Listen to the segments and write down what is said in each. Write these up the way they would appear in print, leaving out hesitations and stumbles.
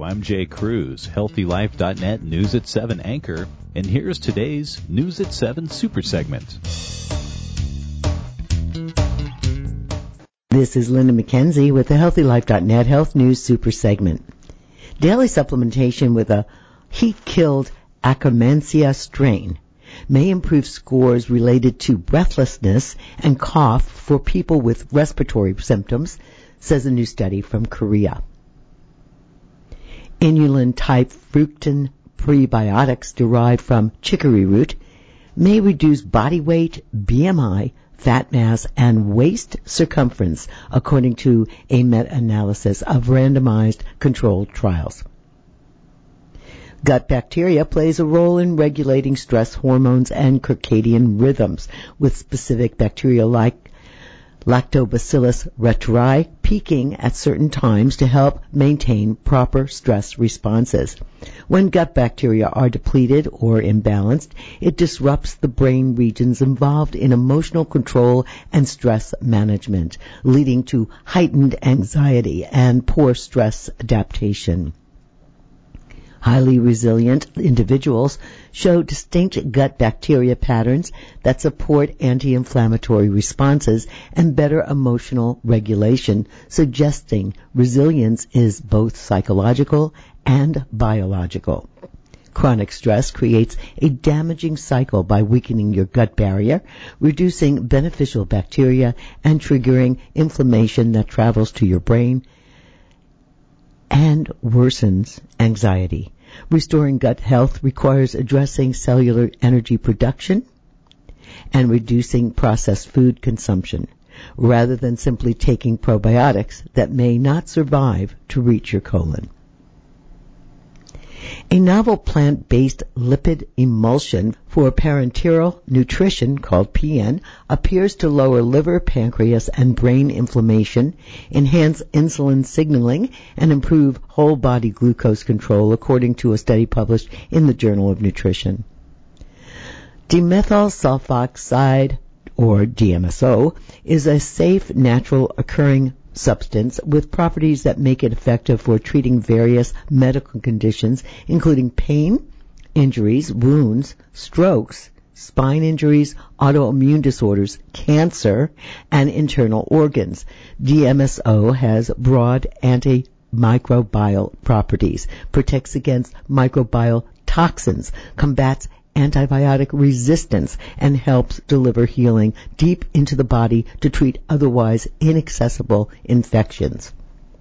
I'm Jay Cruz, HealthyLife.net News at 7 anchor, and here's today's News at 7 super segment. This is Linda McKenzie with the HealthyLife.net Health News super segment. Daily supplementation with a heat-killed Akkermansia strain may improve scores related to breathlessness and cough for people with respiratory symptoms, says a new study from Korea. Inulin-type fructan prebiotics derived from chicory root may reduce body weight, BMI, fat mass, and waist circumference, according to a meta-analysis of randomized controlled trials. Gut bacteria plays a role in regulating stress hormones and circadian rhythms, with specific bacteria like Lactobacillus reuteri peaking at certain times to help maintain proper stress responses. When gut bacteria are depleted or imbalanced, it disrupts the brain regions involved in emotional control and stress management, leading to heightened anxiety and poor stress adaptation. Highly resilient individuals show distinct gut bacteria patterns that support anti-inflammatory responses and better emotional regulation, suggesting resilience is both psychological and biological. Chronic stress creates a damaging cycle by weakening your gut barrier, reducing beneficial bacteria, and triggering inflammation that travels to your brain and worsens anxiety. Restoring gut health requires addressing cellular energy production and reducing processed food consumption, rather than simply taking probiotics that may not survive to reach your colon. A novel plant-based lipid emulsion for parenteral nutrition called PN appears to lower liver, pancreas, and brain inflammation, enhance insulin signaling, and improve whole body glucose control, according to a study published in the Journal of Nutrition. Dimethyl sulfoxide, or DMSO, is a safe, natural occurring substance with properties that make it effective for treating various medical conditions, including pain, injuries, wounds, strokes, spine injuries, autoimmune disorders, cancer, and internal organs. DMSO has broad antimicrobial properties, protects against microbial toxins, combats antibiotic resistance, and helps deliver healing deep into the body to treat otherwise inaccessible infections.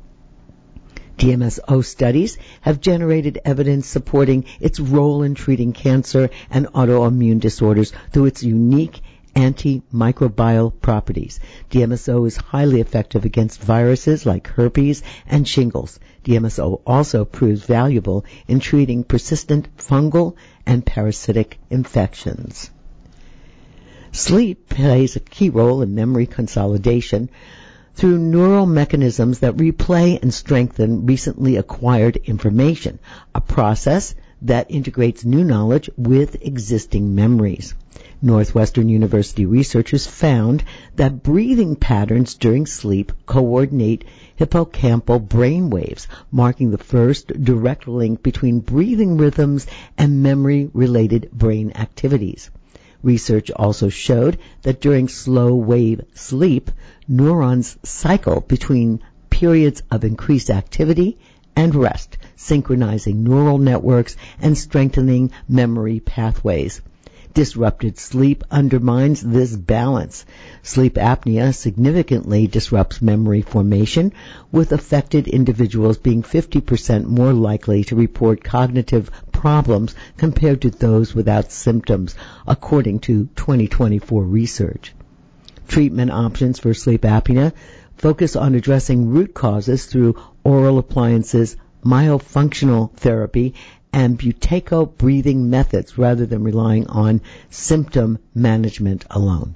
DMSO studies have generated evidence supporting its role in treating cancer and autoimmune disorders through its unique antimicrobial properties. DMSO is highly effective against viruses like herpes and shingles. DMSO also proves valuable in treating persistent fungal and parasitic infections. Sleep plays a key role in memory consolidation through neural mechanisms that replay and strengthen recently acquired information, a process that integrates new knowledge with existing memories. Northwestern University researchers found that breathing patterns during sleep coordinate hippocampal brain waves, marking the first direct link between breathing rhythms and memory-related brain activities. Research also showed that during slow-wave sleep, neurons cycle between periods of increased activity and rest, synchronizing neural networks and strengthening memory pathways. Disrupted sleep undermines this balance. Sleep apnea significantly disrupts memory formation, with affected individuals being 50% more likely to report cognitive problems compared to those without symptoms, according to 2024 research. Treatment options for sleep apnea focus on addressing root causes through oral appliances, myofunctional therapy, and buteyko breathing methods rather than relying on symptom management alone.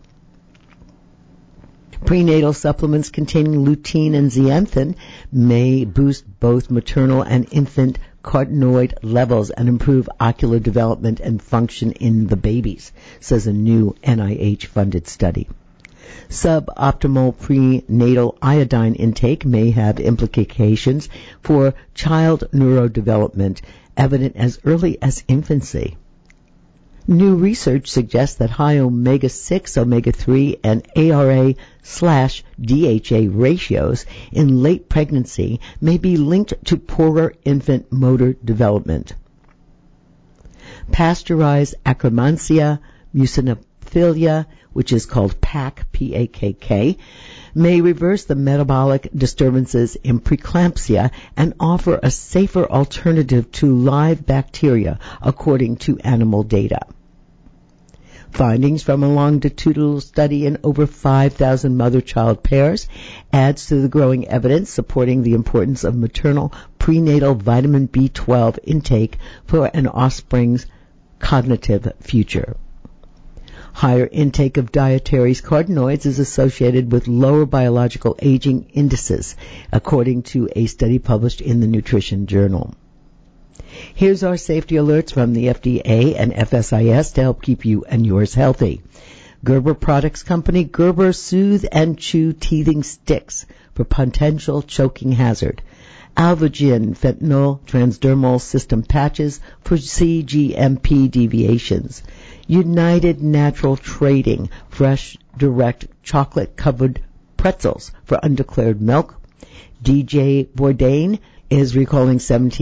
Prenatal supplements containing lutein and zeaxanthin may boost both maternal and infant carotenoid levels and improve ocular development and function in the babies, says a new NIH-funded study. Suboptimal prenatal iodine intake may have implications for child neurodevelopment, evident as early as infancy. New research suggests that high omega-6, omega-3, and ARA/DHA ratios in late pregnancy may be linked to poorer infant motor development. Pasteurized Akkermansia muciniphila, which is called PAK, P-A-K-K, may reverse the metabolic disturbances in preeclampsia and offer a safer alternative to live bacteria, according to animal data. Findings from a longitudinal study in over 5,000 mother-child pairs adds to the growing evidence supporting the importance of maternal prenatal vitamin B12 intake for an offspring's cognitive future. Higher intake of dietary carotenoids is associated with lower biological aging indices, according to a study published in the Nutrition Journal. Here's our safety alerts from the FDA and FSIS to help keep you and yours healthy. Gerber Products Company, Gerber Soothe and Chew Teething Sticks for potential choking hazard. Alvogen Fentanyl Transdermal System Patches for CGMP deviations. United Natural Trading Fresh Direct Chocolate-Covered Pretzels for undeclared milk. DJ Bourdain is recalling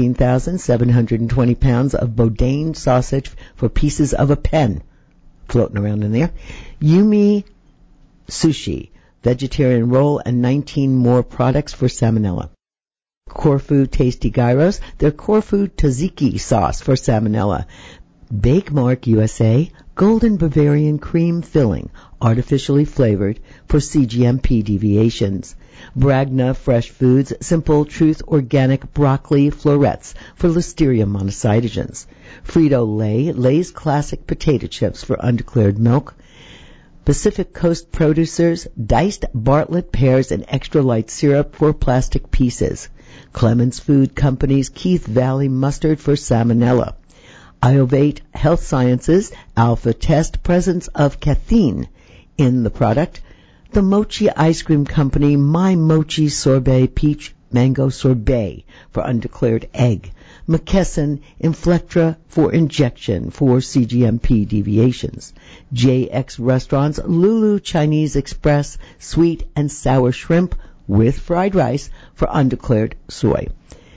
17,720 pounds of Bourdain sausage for pieces of a pen floating around in there. Yumi Sushi, vegetarian roll, and 19 more products for salmonella. Corfu Tasty Gyros, their Corfu Tzatziki sauce for salmonella. Bakemark USA, Golden Bavarian Cream Filling, artificially flavored for CGMP deviations. Bragna Fresh Foods Simple Truth Organic Broccoli Florets for Listeria monocytogenes. Frito-Lay Lay's Classic Potato Chips for undeclared milk. Pacific Coast Producers Diced Bartlett Pears and Extra Light Syrup for plastic pieces. Clemens Food Company's Keith Valley Mustard for salmonella. Iovate Health Sciences Alpha Test presence of caffeine in the product. The Mochi Ice Cream Company My Mochi Sorbet Peach Mango Sorbet for undeclared egg. McKesson Inflectra for injection for CGMP deviations. JX Restaurants Lulu Chinese Express Sweet and Sour Shrimp with fried rice for undeclared soy.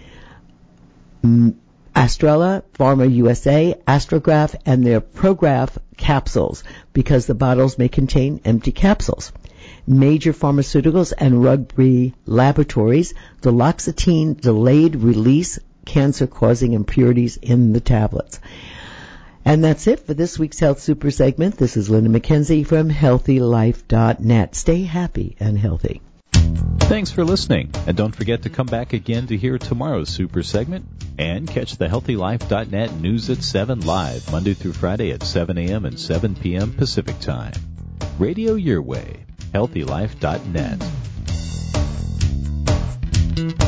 Astrella, Pharma USA, Astrograph, and their Prograph capsules, because the bottles may contain empty capsules. Major Pharmaceuticals and Rugby Laboratories, the Loxetine delayed release, cancer-causing impurities in the tablets. And that's it for this week's Health Super segment. This is Linda McKenzie from HealthyLife.net. Stay happy and healthy. Thanks for listening, and don't forget to come back again to hear tomorrow's Super segment and catch the HealthyLife.net News at 7 live Monday through Friday at 7 a.m. and 7 p.m. Pacific Time. Radio your way. HealthyLife.net.